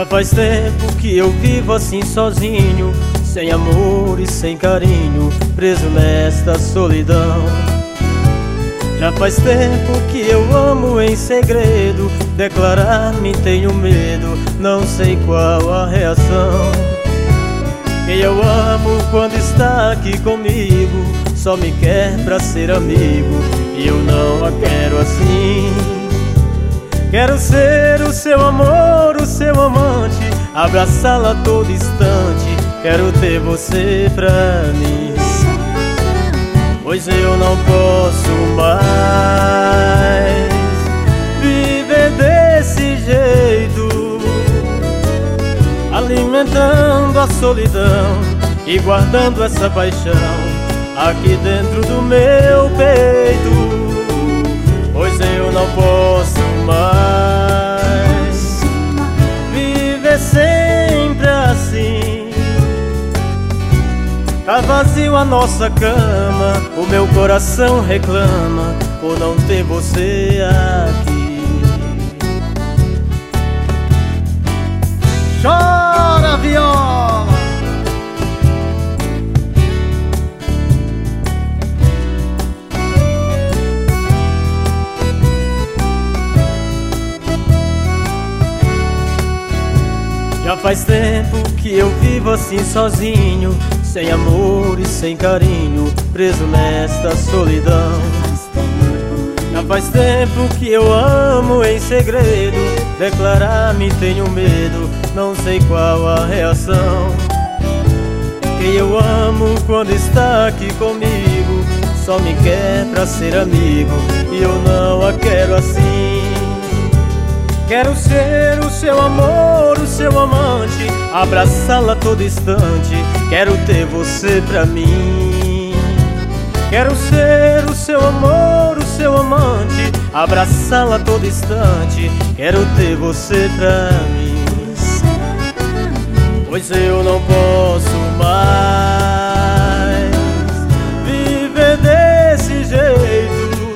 Já faz tempo que eu vivo assim sozinho, sem amor e sem carinho, preso nesta solidão. Já faz tempo que eu amo em segredo, declarar-me tenho medo, não sei qual a reação. Quem eu amo quando está aqui comigo, só me quer pra ser amigo, e eu não a quero assim. Quero ser o seu amor, o seu amante, abraçá-la a todo instante, quero ter você pra mim. Pois eu não posso mais viver desse jeito, alimentando a solidão e guardando essa paixão aqui dentro do meu peito. Pois eu não posso mais viver sempre assim. Tá vazio a nossa cama, o meu coração reclama por não ter você aqui. Chora, viola! Já faz tempo que eu vivo assim sozinho, sem amor e sem carinho, preso nesta solidão. Já faz tempo que eu amo em segredo, declarar-me tenho medo, não sei qual a reação. Quem eu amo quando está aqui comigo, só me quer pra ser amigo, e eu não a quero assim. Quero ser o seu amor, o seu amante, abraçá-la a todo instante, quero ter você pra mim. Quero ser o seu amor, o seu amante, abraçá-la a todo instante, quero ter você pra mim. Pois eu não posso mais viver desse jeito,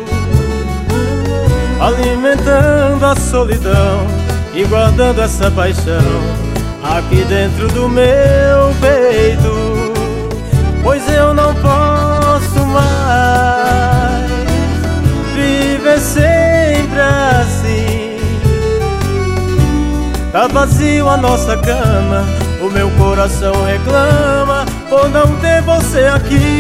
alimentando a solidão e guardando essa paixão aqui dentro do meu peito. Pois eu não posso mais viver sempre assim. Tá vazio a nossa cama, o meu coração reclama por não ter você aqui.